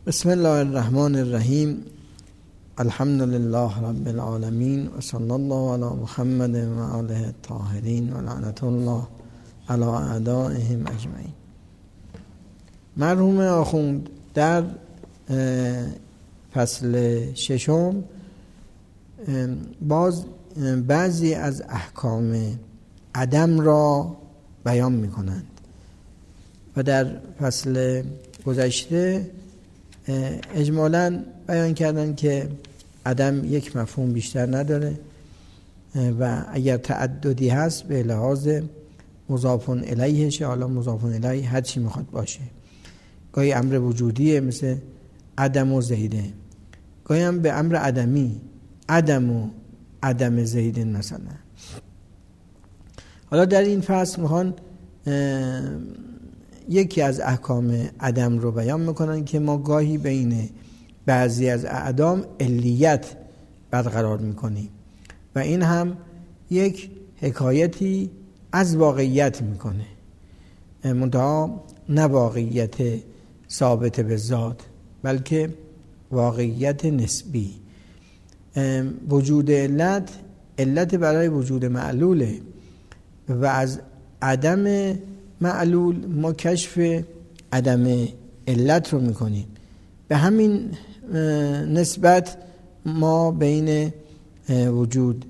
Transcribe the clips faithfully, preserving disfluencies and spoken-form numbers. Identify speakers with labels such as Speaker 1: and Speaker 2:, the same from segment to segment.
Speaker 1: بسم الله الرحمن الرحیم. الحمد لله رب العالمین و صلی الله علی محمد و آله الطاهرین و لعنت الله علی اعدائهم اجمعین. مرحوم آخوند در فصل ششم باز بعضی از احکام عدم را بیان می کنند و در فصل گذشته اجمالاً بیان کردن که عدم یک مفهوم بیشتر نداره و اگر تعددی هست به لحاظ مضاف الیهش، حالا مضاف الیه هر چی میخواد باشه. گاهی امر وجودیه مثل عدم و زیده، گاهی هم به امر عدمی، عدم و عدم زیده مثلا. حالا در این فصل میخوان یکی از احکام عدم رو بیان میکنن که ما گاهی بین بعضی از اعدام علیت برقرار میکنیم و این هم یک حکایتی از واقعیت میکنه، منتها نه واقعیت ثابت به ذات بلکه واقعیت نسبی. وجود علت علت برای وجود معلوله و از عدم معلول ما کشف عدم علت رو میکنیم. به همین نسبت ما بین وجود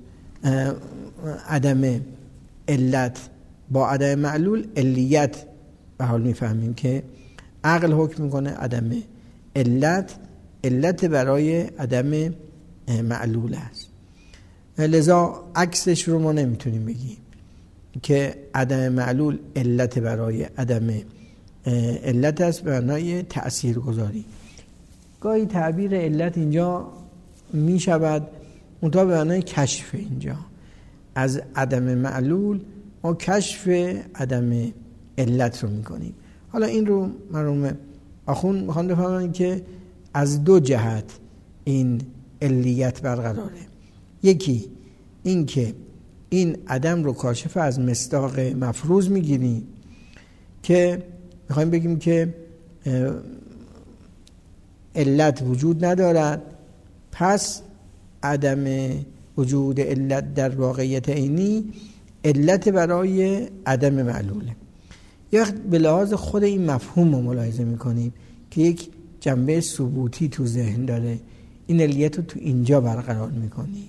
Speaker 1: عدم علت با عدم معلول علیت به حال میفهمیم که عقل حکم میکنه عدم علت علت برای عدم معلول است. لذا عکسش رو ما نمیتونیم بگیم که عدم معلول علت برای عدم علت است به معنای تأثیر گذاری. گاهی تعبیر علت اینجا می شود منتها به معنای کشف. اینجا از عدم معلول ما کشف عدم علت رو می کنیم. حالا این رو مرحوم آخوند میخوان بفهمن که از دو جهت این علیت برقراره. یکی این که این عدم رو کاشف از مصداق مفروض میگیریم که میخوایم بگیم که علت وجود ندارد، پس عدم وجود علت در واقعیت عینی علت برای عدم معلوله. یا به لحاظ خود این مفهوم رو ملاحظه میکنیم که یک جنبه ثبوتی تو ذهن داره، این علیت رو تو اینجا برقرار میکنیم.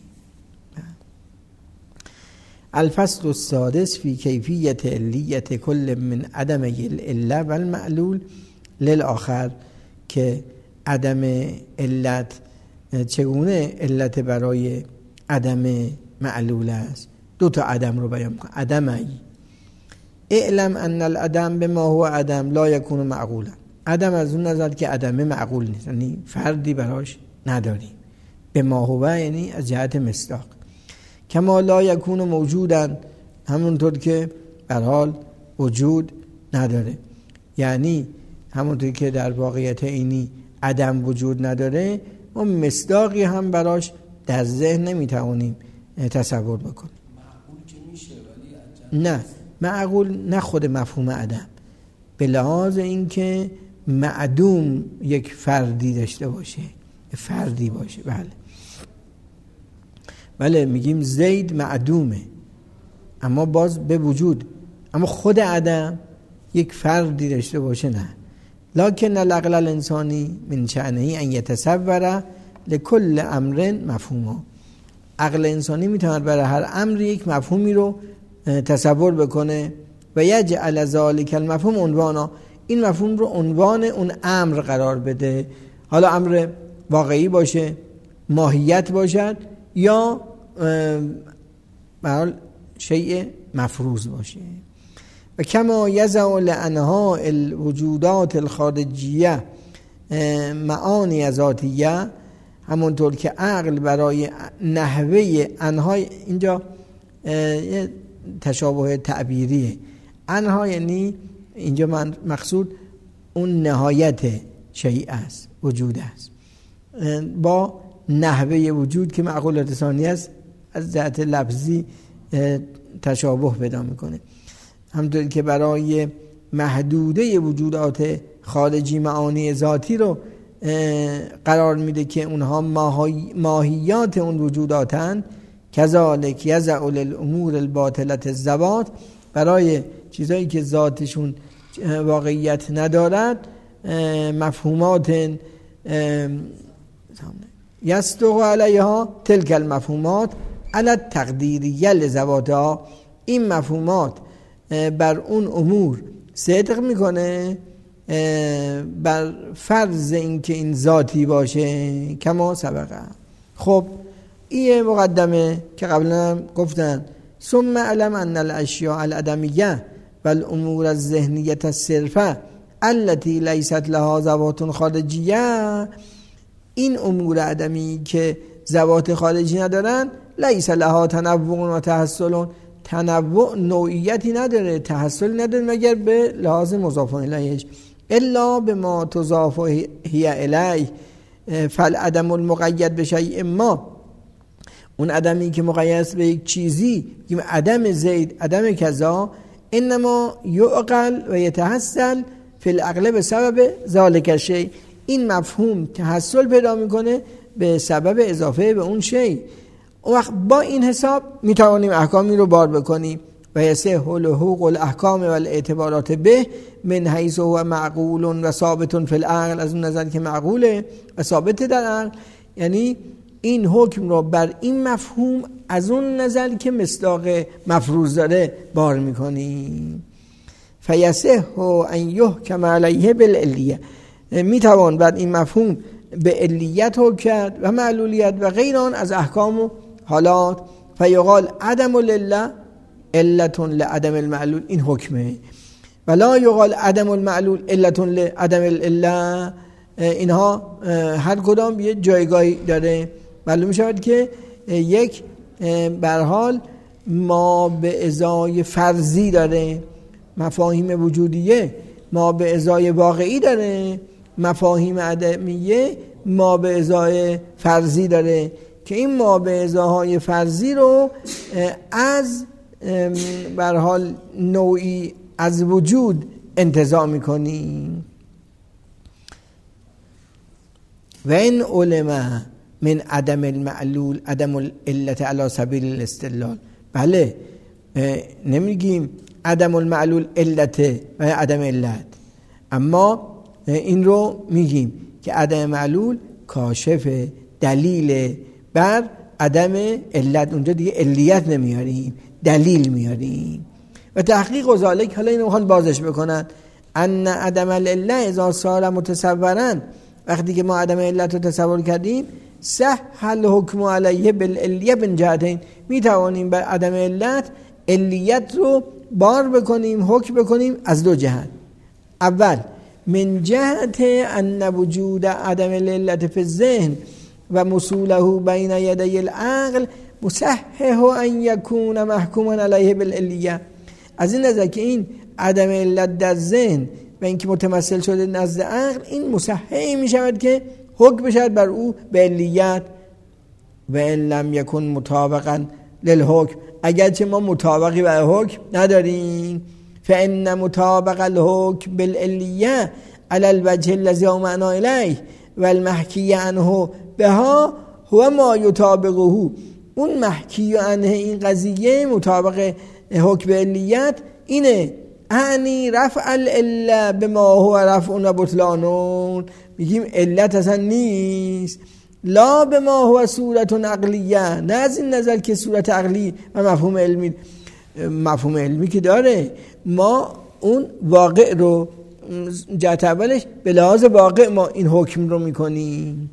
Speaker 1: الفصل السادس فی کیفیت علیت کل من عدم العله و المعلول للآخر، که عدم علت چگونه علت برای عدم معلول است. دو تا عدم رو بیان کنم. عدم ای اعلم ان العدم بما هو عدم لا یکون معقولا. عدم از اون نظر که عدم معقول نیست، یعنی فردی براش نداریم. بما هو یعنی از جهت مصداق. کما لا یکون موجودن، همونطور که در حال وجود نداره، یعنی همونطور که در واقعیت اینی عدم وجود نداره ما مصداقی هم براش در ذهن نمیتوانیم تصور بکنیم.
Speaker 2: معقول که میشه ولی
Speaker 1: نه معقول نه خود مفهوم عدم، به لحاظ اینکه معدوم یک فردی داشته باشه، فردی باشه. بله بله میگیم زید معدومه اما باز به وجود، اما خود عدم یک فردی داشته باشه نه. لکن العقل الانسانی من شأنه ان یتصور لکل امر مفهوما. عقل انسانی میتواند برای هر امر یک مفهومی رو تصور بکنه و یجعل ذلک المفهوم عنوانا، این مفهوم رو عنوان اون امر قرار بده. حالا امر واقعی باشه، ماهیت باشد، یا به حال شیء مفروض باشه. و کما یضع لانها الوجودات الخارجیه معانی ذاتیه، همونطور که عقل برای نحوه انها، اینجا تشابه تعبیریه، انها یعنی اینجا من مقصود اون نهایت شیء است، وجود است، با نحوه وجود که معقولات ثانی است از جهت لفظی تشابه پیدا میکنه. همونطور که برای محدوده وجودات خارجی معانی ذاتی رو قرار میده که اونها ماهیات اون وجوداتن. کذالک یضع للامور الباطلة الذوات، برای چیزایی که ذاتشون واقعیت ندارد مفهومات یصدق علیها تلک المفهومات علی التقدیریه لذواتها، این مفهومات بر اون امور صدق میکنه بر فرض اینکه این ذاتی باشه کما سبقه. خب این مقدمه که قبلا گفتن ثم علم ان الاشیاء العدمیه والامور الذهنیه الصرفه التي لیست لها ذوات خارجیه، این امور عدمی که ذوات خارجی ندارن لیس لها تنوع و تحصل، تنوع نوعیتی نداره، تحصل نداره مگر به لحاظ مضاف الیهش، الا بما تضاف هی الیه فالعدم المقید به شیء ما، اون عدمی که مقید به یک چیزی، عدم زید عدم کذا، انما یعقل و یتحصل فی العقل به سبب ذالک شیء، این مفهوم تحصل پیدا میکنه به سبب اضافه به اون شی. اون وقت با این حساب میتوانیم احکامی رو بار بکنیم و یصح لحوق الاحکام و الاعتبارات به من حیث هو معقول و ثابت فی العقل، از اون نظر که معقوله و ثابت در عقل، یعنی این حکم رو بر این مفهوم از اون نظر که مصداق مفروض داره بار میکنیم. فیصح ان یحکم علیه بالعلیه، میتوان بعد این مفهوم به علیت حکم کرد و معلولیت و غیر آن از احکام و حالات. فیقال عدم لله علت لعدم المعلول، این حکمه، ولا یقال عدم المعلول علت لعدم العله، اینها هر کدام یه جایگاهی داره. معلوم شود که یک به هر حال ما به ازای فرضی داره، مفاهیم وجودیه ما به ازای واقعی داره، مفاهیم عدمیه ما به ازای فرضی داره که این ما به ازاهای فرضی رو از به هر حال نوعی از وجود انتزاع میکنیم. و این علمه من عدم المعلول عدم العلت علی سبیل الاستدلال، بله نمیگیم عدم المعلول علت و عدم علت، اما این رو میگیم که عدم معلول کاشف دلیل بر عدم علت، اونجا دیگه علیت نمیاریم دلیل میاریم. و تحقیق ذالک، حالا اینو میخوان بازش بکنن، ان عدم العله اذا صار متصورا، وقتی که ما عدم علت رو تصور کردیم صح الحکم علیه بالعلیه من جهتین، میتوانیم بر عدم علت علیت رو بار بکنیم حکم بکنیم از دو جهت. اول من جهت ان وجود عدم العلت فی الذهن و مسوله بین یدی العقل مصحح ان یکون محکوما علیه بالعلیه، از این نظر که این عدم علت در ذهن و اینکه متمثل شده نزد عقل، این مصحح می شود که حکم بشد بر او به علیت. و ان لم یکن مطابقا للحکم، اگرچه ما مطابقی بر حکم نداریم، فان مطابق الحکم بالعلیه علی الوجه الذی معنی الیه و المحکی عنه بها هو ما یطابقه، اون محکی عنه این قضیه مطابق حکم علیت اینه، اعنی رفع العله بما هو رفع و بطلان، میگیم علت اصلا نیست، لا بما هو صورت عقلیه، نه از این نظر که صورت عقلی و مفهوم علمی، مفهوم علمی که داره، ما اون واقع رو جهت اولش به لحاظ واقع ما این حکم رو میکنیم.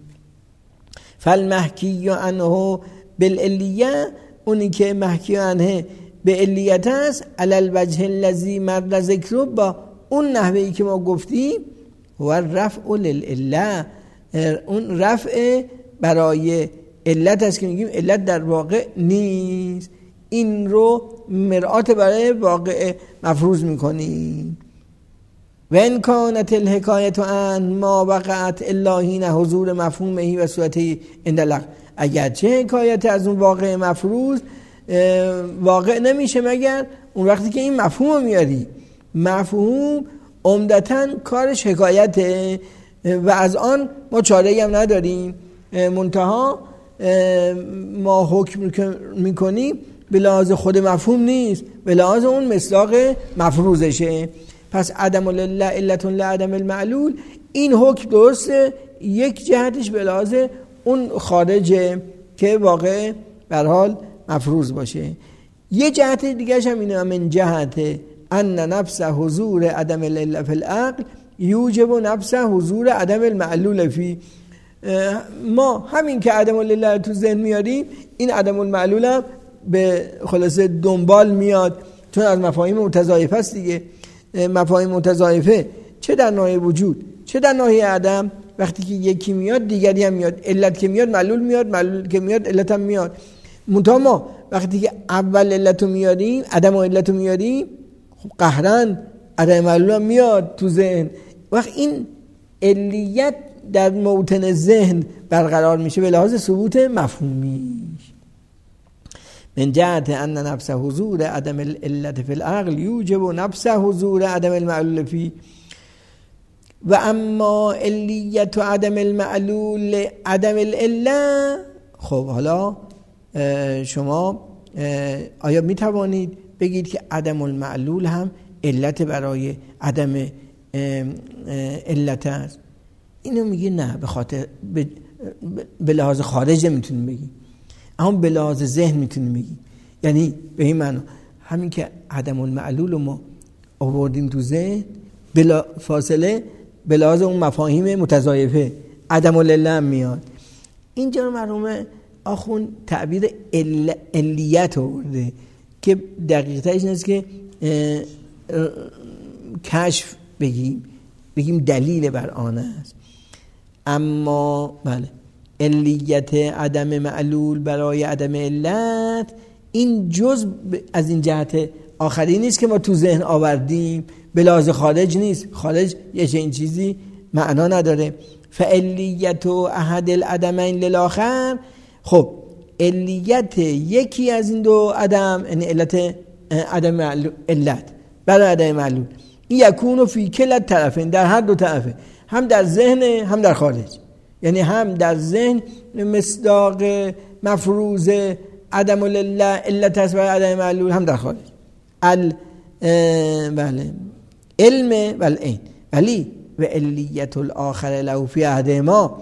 Speaker 1: فالمحکی عنه بالعلیه، اونی که محکی عنه به علیت است، علی الوجه الذی مر ذکره، با اون نحوهی که ما گفتیم، و رفع للعله، اون رفع برای علت است که میگیم علت در واقع نیست، این رو مرآت برای واقع مفروض میکنیم. و ان کانت الحکایت عن ما وقعت الا حین حضور مفهومه و صورته عند العقل، اگرچه حکایت از اون واقع مفروض واقع نمیشه مگر اون وقتی که این مفهوم رو میاری. مفهوم عمدتاً کارش حکایته، و از آن ما چاره‌ای هم نداریم، منتها ما حکم میکنیم به لحاظ خود مفهوم نیست، به لحاظ اون مصداق مفروضشه. پس عدم العله علتون لعدم المعلول، این حکم درسته یک جهتش به لحاظ اون خارجه که واقع به هر حال مفروض باشه. یه جهت دیگه‌ش هم اینه، من جهت ان نفس حضور عدم العله فی العقل یوجب نفس حضور عدم المعلول فی. ما همین که عدم العله تو ذهن میاریم، این عدم المعلول هم به خلاصه دنبال میاد، چون از مفاهیم متضاعفه است دیگه. مفاهیم متضاعفه چه در ناحیه وجود چه در ناحیه عدم، وقتی که یکی میاد دیگری هم میاد، علت که میاد معلول میاد، معلول که میاد علت هم میاد. منتها ما وقتی که اول علت رو میاریم، عدم و علت رو میاریم، خب قهرن عدم معلول هم میاد تو ذهن. وقت این علیت در موطن ذهن برقرار میشه به لحاظ ثبوت مفهومی. من جهت ان نفس حضور عدم العلت فی العقل یوجب نفس حضور عدم المعلول فی. و اما علیت و عدم المعلول عدم العله. خب حالا شما آیا می توانید بگید که عدم المعلول هم علت برای عدم علت است؟ اینو میگه نه، به خاطر به لحاظ خارج میتونیم بگیم، اما به لحاظ ذهن میتونیم بگیم. یعنی به این معنی همین که عدم المعلول رو ما آوردیم تو ذهن، بلا فاصله به لحاظ اون مفاهیم متضاعفه عدم العله هم میاد. اینجا رو مرحوم آخوند تعبیر عل... علیت آورده که دقیق‌ترش اینه که اه... اه... کشف بگیم بگیم دلیل بر آن است. اما بله، علیت عدم معلول برای عدم علت، این جز از این جهت آخری نیست که ما تو ذهن آوردیم، به لحاظ خارج نیست. خارج یه چنین چیزی معنا نداره. فعلیت و احد العدمین للآخر. خب علیت یکی از این دو عدم، یعنی علت عدم معلول، علت برای عدم معلول، این یکون فی کل طرفین، در هر دو طرفه، هم در ذهن هم در خارج. یعنی هم در ذهن مصداق مفروض عدم العله علت است برای عدم معلول، هم در خارج ال بله علم و العین. ولی و علیت الاخر له فی احدهما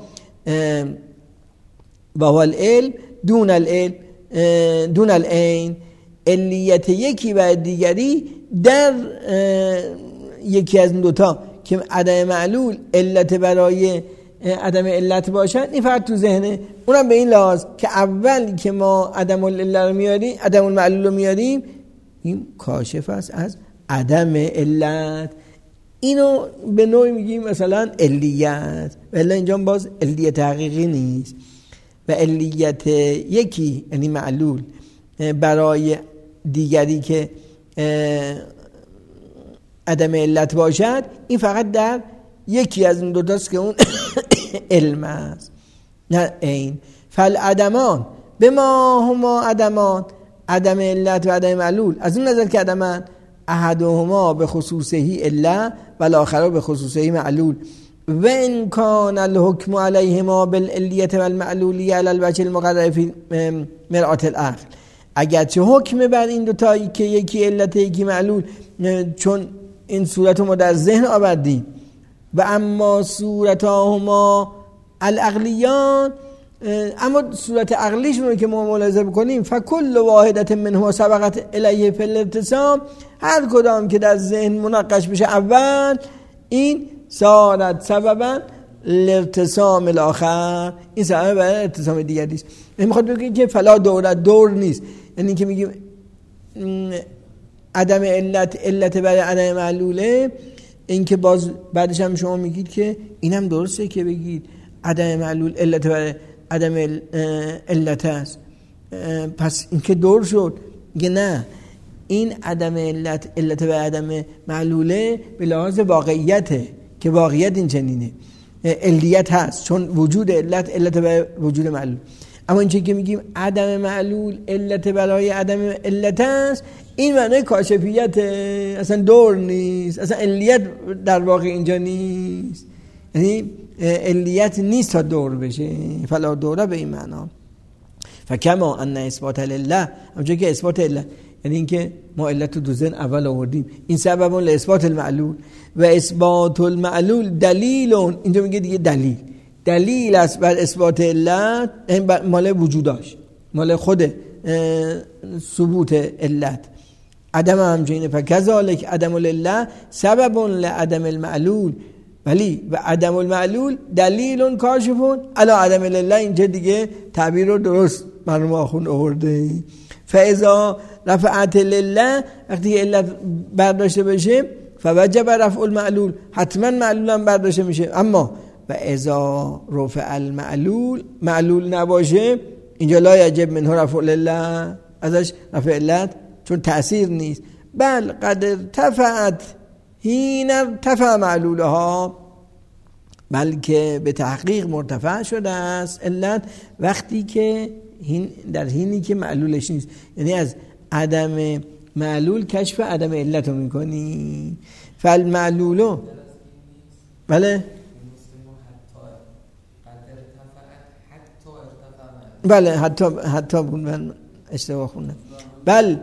Speaker 1: و هو العلم دون العلم دون العین. علیت یکی و دیگری در یکی از این دوتا که عدم معلول علت برای عدم علت باشد، این فقط تو ذهنه. اونم به این لحاظ که اول که ما عدم العله رو میاریم، عدم المعلول رو میاریم، این کاشف است از عدم علت. اینو به نوعی میگیم مثلا علیت، ولی اینجا باز علیت حقیقی نیست. و علیت یکی یعنی معلول برای دیگری که عدم علت باشد، این فقط در یکی از این دو تاست که اون علم است، نه عین. فالعدمان به ما هما عدمان، عدم علت و عدم معلول از اون نظر که عدمان احدهما به خصوصهی علت و الاخر به خصوصهی معلول. و ان کان الحکم علیهما بالعلیت و المعلولیه علی الوجه المقرر فی مرآة العقل. اگرچه حکم بر این دو تایی که یکی علت یکی معلول، چون این صورت رو ما در ذهن آوردیم، و اما صورتهما العقلیان، اما صورت عقلیشون رو که ما ملاحظه بکنیم، فکل واحدت منهما سبقت الیه فی الارتسام، هر کدام که در ذهن مناقش بشه اول، این صارت سببا الارتسام الاخر، این سبب برای ارتسام دیگری است. میخواد بگیم که فلا دورت دور نیست، یعنی که میگیم عدم علت علت برای عدم معلوله، این که باز بعدش هم شما میگید که اینم درسته که بگید عدم معلول علت برای عدم علت است، پس این که دور شد. میگه نه، این عدم علت علت برای عدم معلوله به لحاظ واقعیته که واقعیت این چنینه، علیت هست چون وجود علت علت برای وجود معلول. اما این چه که میگیم عدم معلول علت برای عدم علت است، این معنی کاشفیت، اصلا دور نیست، اصلا علیت در واقع اینجا نیست. یعنی علیت نیست تا دور بشه. فلا دوره به این معنا. فکما ان اثبات لله، همونجوری که اثبات علت یعنی اینکه ما علت رو دو ذهن اول آوردیم، این سبب لاثبات المعلول و اثبات المعلول دلیل، اینجا میگه دیگه دلیل دلیل است بر اثبات علت، مال وجوداش، مال خود ثبوت علت. عدم همچنینه فکذالک عدم العله سبب لعدم المعلول، ولی و عدم المعلول دلیل کاشفون علی عدم العله. اینجا دیگه تعبیر رو درست مرحوم آخوند آورده. فاذا رفعت لله، وقتی علت برداشته بشه فوجب رفع المعلول، حتما معلول هم برداشته میشه. اما و اذا رفع المعلول، معلول نباشه اینجا لا یجب منه رفع لله، ازش رفع علت چون تأثیر نیست. بل قد ارتفعت حین ارتفع معلولها، بلکه به تحقیق مرتفع شده است علت وقتی که در حینی که معلولش نیست، یعنی از عدم معلول کشف عدم علت رو میکنی. فالمعلولو بله بله حتی حتی بود من اشتباه خوندم. بل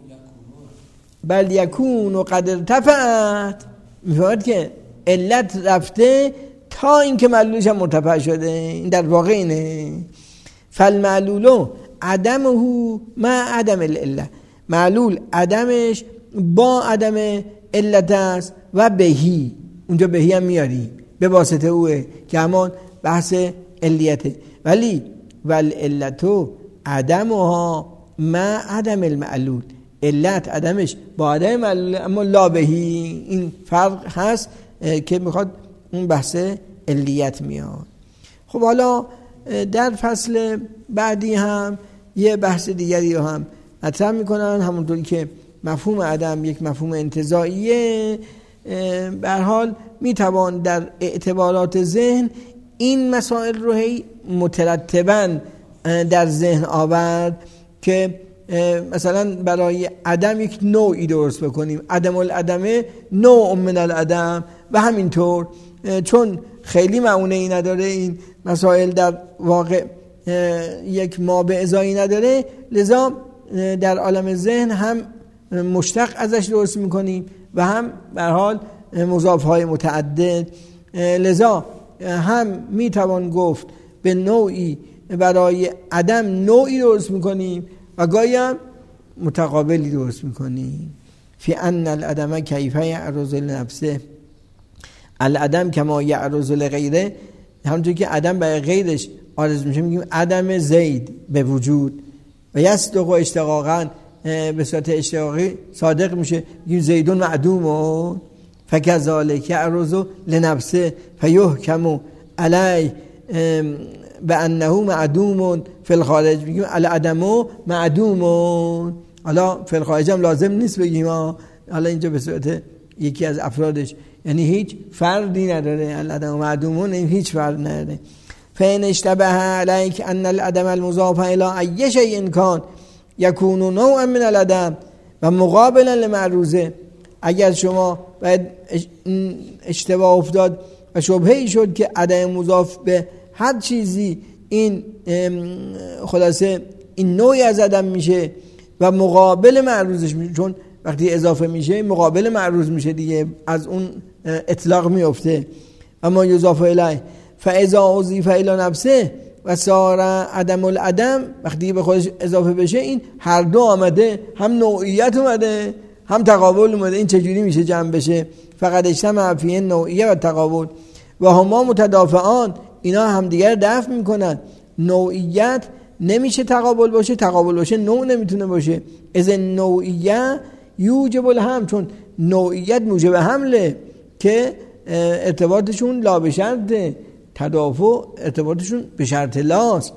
Speaker 1: بل یکون و قد ارتفعت، میفهمد که علت رفته تا اینکه معلولش هم مرتفع شده. این در واقع اینه. فالمعلولو عدمه مع عدم العله، معلول عدمش با عدم علت است. و بهی، اونجا بهی هم میاری به واسطه اوه که همان بحث علیته. ولی والعلتو عدمها مع عدم المعلول، علت عدمش با عدم معلول اما لا بهی. این فرق هست که میخواد اون بحث علیت میاد. خب حالا در فصل بعدی هم یه بحث دیگری رو هم مطرح میکنن، همونطوری که مفهوم عدم یک مفهوم انتزاعیه. به هر حال میتوان در اعتبارات ذهن این مسائل رو هی مترتباً در ذهن آورد که مثلا برای عدم یک نوعی درست بکنیم، عدم العدمه نوع من العدم، و همینطور چون خیلی معونه‌ای نداره این مسائل، در واقع یک ما به ازایی نداره، لذا در عالم ذهن هم مشتق ازش درست میکنیم و هم به هر حال مضافهای متعدد. لذا هم میتوان گفت به نوعی برای عدم نوعی درست میکنیم و گاهی هم متقابلی درست میکنیم. فی ان العدم کیفه یعرض لنفسه، العدم کما یعرض لغیره، همونطور که عدم برای غیرش عارض میشه میگیم عدم زید به وجود، و یصدق و اشتقاقا به صورت اشتقاقی صادق میشه میگیم زیدون معدوم. فکذالک یعرض لنفسه فیحکم علی بانه معدوم فی الخارج، میگیم العدم معدوم. حالا فی الخارج هم لازم نیست بگیم، حالا اینجا به صورت یکی از افرادش، یعنی هیچ فردی نداره، العدم معدوم هیچ فرد نداره. فإن اشتبه عليك أن العدم المضاف إلى أي شيء كان يكون نوعا من العدم و مقابلا لمعروضه، اگر شما باید اشتباه افتاد و شبهه‌ای شد که عدم مضاف به هر چیزی این خلاصه این نوعی از عدم میشه و مقابل معروضش میشه، چون وقتی اضافه میشه مقابل معروض میشه دیگه، از اون اطلاق میفته. اما یضاف الیه فاذا اضیف الی نفسه و صار عدم العدم، وقتی به خودش اضافه بشه این هر دو آمده، هم نوعیت اومده هم تقابل اومده. این چجوری میشه جمع بشه؟ فقط اجتمع فیه نوعیه و تقابل و هما متدافعان، اینا هم دیگر دفع میکنن. نوعیت نمیشه تقابل باشه، تقابل باشه نوع نمیتونه باشه. از نوعیه یوجب الهم، چون نوعیت موجب حمله که ارتباطشون لا به شرطه، تدافع ارتباطشون به شرط لاست.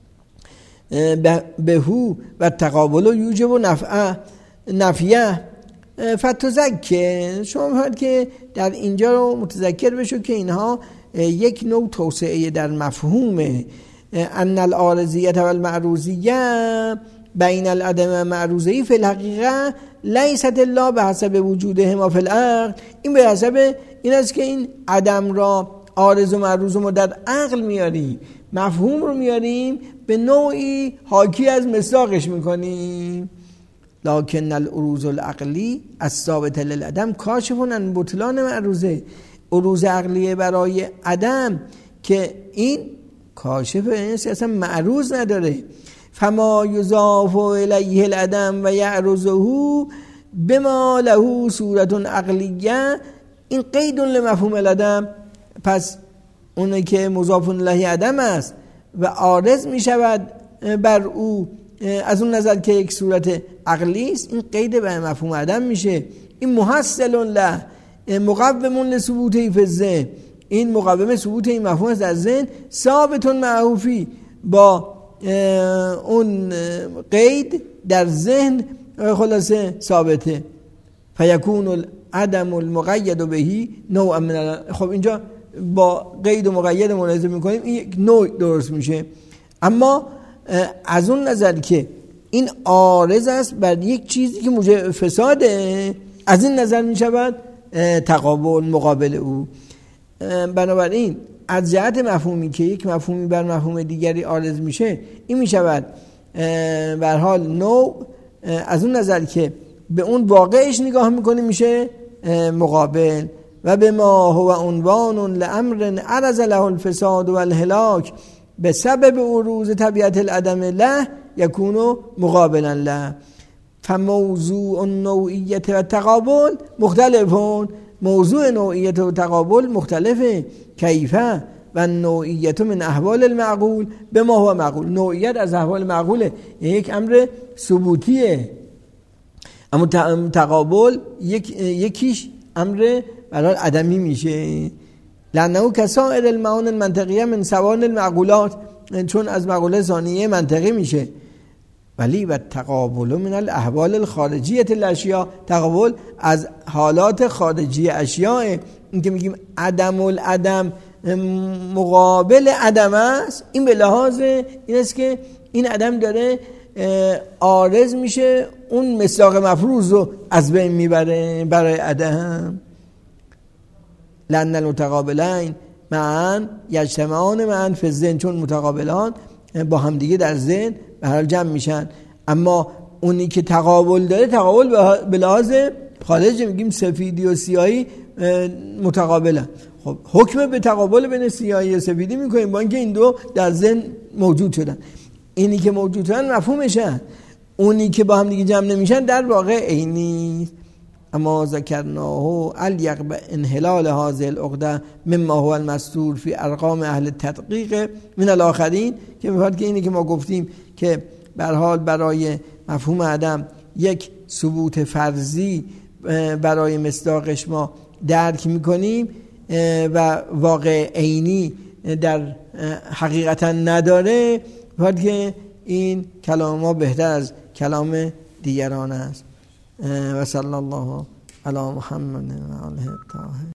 Speaker 1: بهو و تقابل و یوجب و نفعه نفیه فتذکر، شما می‌خواید که در اینجا رو متذکر بشو که اینها یک نوع توسعه در مفهوم ان العارضیت و المعروضیه بین العدم و معروضی فی الحقیقه لیست الا به حسب وجودهما فی العقل. این به حسب این است که این عدم را عارض و معروض رو در عقل میاریم، مفهوم رو میاریم به نوعی حاکی از مصداقش میکنیم. لکن العروض العقلی الثابت للعدم کاشفون عن بطلان معروضه. عروض عقلیه برای عدم که این کاشف اینست، اصلا معروض نداره. فما یضاف الیه العدم و یعرضه بما له صورت عقلیه، این قید لمفهوم العدم. پس اونه که مضاف الیه عدم است و عارض می شود بر او از اون نظر که یک صورت عقلی است، این قید به مفهوم عدم میشه. این محصل له مقوم لثبوته فی الذهن، این مقوم ثبوت این مفهوم است در ذهن. ثابت معروفی با اون قید در ذهن خلاصه ثابته. فیکون العدم المقید بهی نوع من. خب اینجا با قید و مقید ملاحظه میکنیم این یک نوع درست میشه. اما از اون نظر که این عارض است بر یک چیزی که موجب فساده، از این نظر میشود تقابل مقابل او. بنابراین از جهت مفهومی که یک مفهومی بر مفهوم دیگری عارض میشه، این میشود به هر حال نوع. از اون نظر که به اون واقعش نگاه میکنیم میشه مقابل. و به ما هو عنوان لامر عرض له الفساد والهلاك به سبب عروض طبیعت العدم له یکونو مقابلا له. فموضوع النوعیت و تقابل مختلفون. موضوع نوعیت و تقابل مختلفه. کیفه و نوعیت من احوال المعقول به ما هو معقول. نوعیت از احوال معقوله، یک امر ثبوتیه، اما تقابل یک یکیش امر برای عدمی میشه. لانه کسائر المعان المنطقیه من سوان المعقولات، چون از معقوله ثانیه منطقی میشه. ولی و تقابل من الاحوال الخارجیه الاشیاء، تقابل از حالات خارجی اشیاء. این که میگیم عدم العدم مقابل عدم است، این به لحاظ این است که این عدم داره عارض میشه، اون مصداق مفروض رو از بین میبره برای عدم. لأن المتقابلین معا یجتمعان معا فی الذهن، چون متقابلان با هم دیگه در ذهن به هر حال جمع میشن. اما اونی که تقابل داره، تقابل به لحاظ خارجی، میگیم سفیدی و سیاهی متقابلن. خب حکم به تقابل بین سیاهی و سفیدی میکنیم با اینکه این دو در ذهن موجود شدن. اینی که موجود شدن مفهومشن، اونی که با هم دیگه جمع نمیشن در واقع عینی. اما ذکرناه الیق به انحلال هذه العقده مما هو المستور فی ارقام اهل تدقیق من الاخرین، که میفرد که اینی که ما گفتیم که به هر حال برای مفهوم عدم یک ثبوت فرضی برای مصداقش ما درک میکنیم و واقع عینی در حقیقتا نداره، میفرد که این کلام ما بهتر از کلام دیگران است. و صلی الله علی محمد و آله الطاهرین.